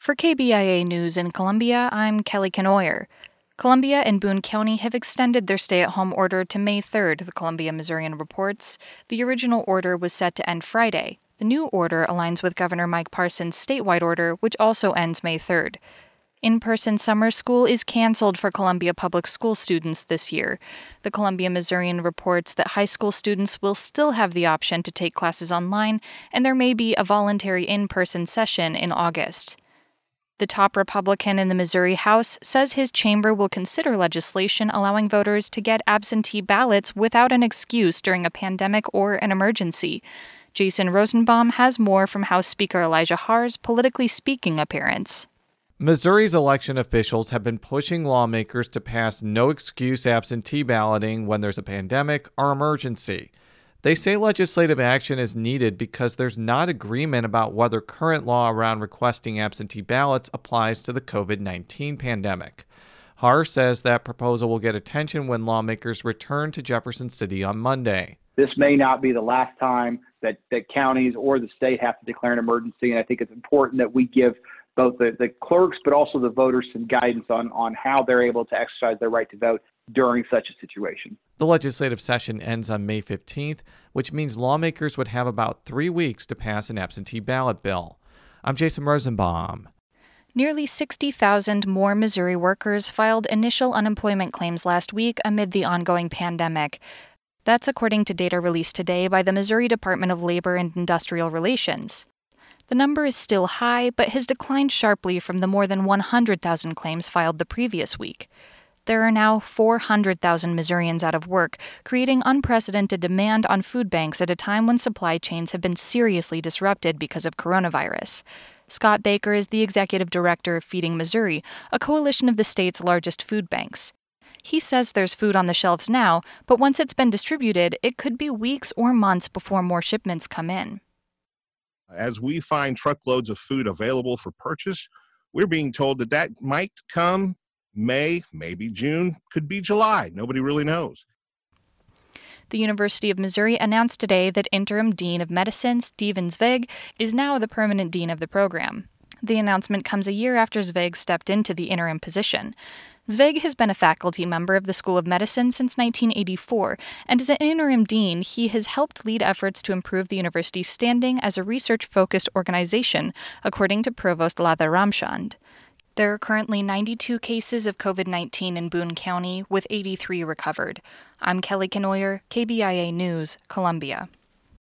For KBIA News in Columbia, I'm Kelly Kenoyer. Columbia and Boone County have extended their stay-at-home order to May 3rd, the Columbia Missourian reports. The original order was set to end Friday. The new order aligns with Governor Mike Parson's statewide order, which also ends May 3rd. In-person summer school is canceled for Columbia Public School students this year. The Columbia Missourian reports that high school students will still have the option to take classes online, and there may be a voluntary in-person session in August. The top Republican in the Missouri House says his chamber will consider legislation allowing voters to get absentee ballots without an excuse during a pandemic or an emergency. Jason Rosenbaum has more from House Speaker Elijah Har's politically speaking appearance. Missouri's election officials have been pushing lawmakers to pass no-excuse absentee balloting when there's a pandemic or emergency. They say legislative action is needed because there's not agreement about whether current law around requesting absentee ballots applies to the COVID-19 pandemic. Har says that proposal will get attention when lawmakers return to Jefferson City on Monday. This may not be the last time that counties or the state have to declare an emergency, and I think it's important that we give both the clerks but also the voters some guidance on how they're able to exercise their right to vote during such a situation. The legislative session ends on May 15th, which means lawmakers would have about 3 weeks to pass an absentee ballot bill. I'm Jason Rosenbaum. Nearly 60,000 more Missouri workers filed initial unemployment claims last week amid the ongoing pandemic. That's according to data released today by the Missouri Department of Labor and Industrial Relations. The number is still high, but has declined sharply from the more than 100,000 claims filed the previous week. There are now 400,000 Missourians out of work, creating unprecedented demand on food banks at a time when supply chains have been seriously disrupted because of coronavirus. Scott Baker is the executive director of Feeding Missouri, a coalition of the state's largest food banks. He says there's food on the shelves now, but once it's been distributed, it could be weeks or months before more shipments come in. As we find truckloads of food available for purchase, we're being told that might come May, maybe June, could be July. Nobody really knows. The University of Missouri announced today that Interim Dean of Medicine Steven Zweig is now the permanent dean of the program. The announcement comes a year after Zweig stepped into the interim position. Zweig has been a faculty member of the School of Medicine since 1984, and as an interim dean, he has helped lead efforts to improve the university's standing as a research-focused organization, according to Provost Latha Ramchand. There are currently 92 cases of COVID-19 in Boone County, with 83 recovered. I'm Kelly Kenoyer, KBIA News, Columbia.